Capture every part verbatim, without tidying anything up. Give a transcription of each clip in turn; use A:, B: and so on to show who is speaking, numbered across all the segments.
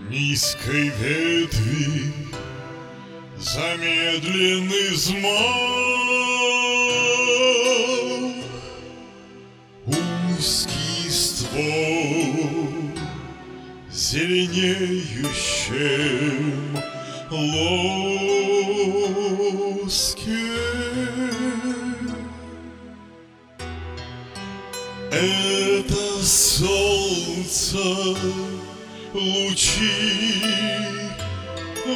A: низкой ветви замедленный взмах, узкий ствол зеленеющем лоске. Это солнце лучи в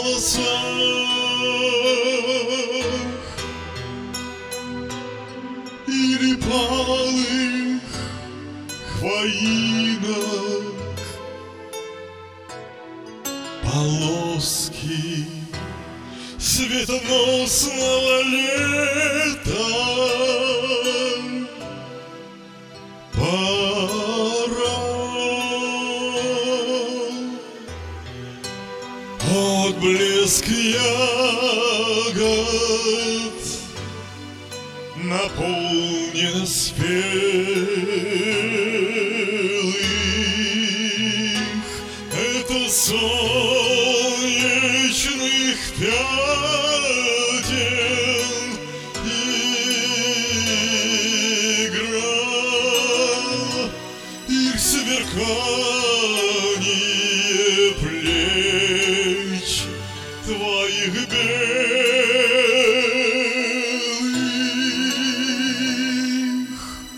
A: волосах или палых хвоинок, полоски светоносного лета. Отблеск ягод наполнен спелых, это солнечных пятен игра, их сверкание плеч твоих белых.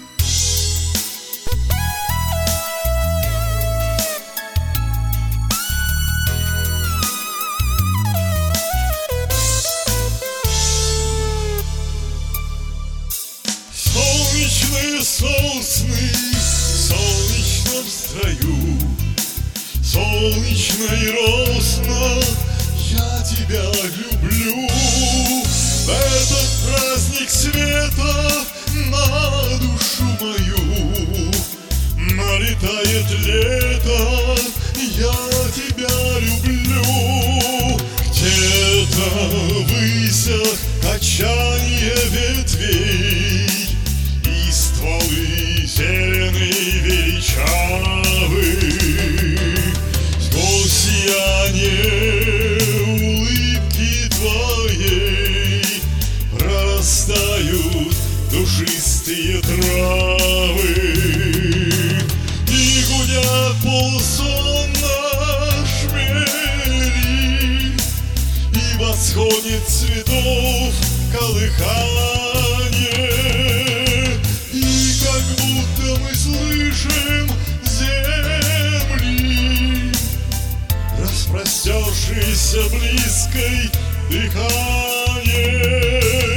A: Солнечные сосны в солнечном строю, солнечной росно я тебя люблю. В этот праздник света на душу мою налетает лето, я тебя люблю. Где-то в высях качанье ветвей и стволы зеленые величавы, сквозь сияние улыбки твоей прорастают душистые травы, и гудят полусонно шмели, и восходит цветов колыхание, и как будто мы слышим земли, распростершейся близкой дыхание.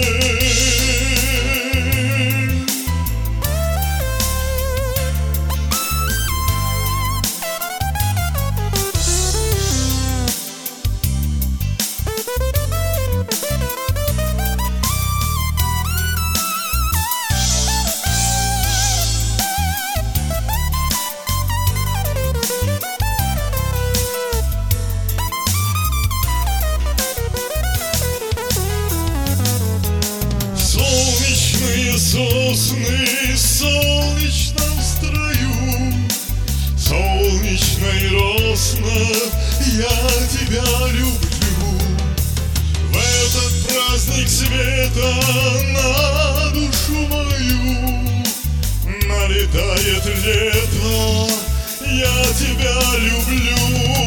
A: Сосны в солнечном строю, солнечной росно я тебя люблю. В этот праздник света на душу мою налетает лето, я тебя люблю.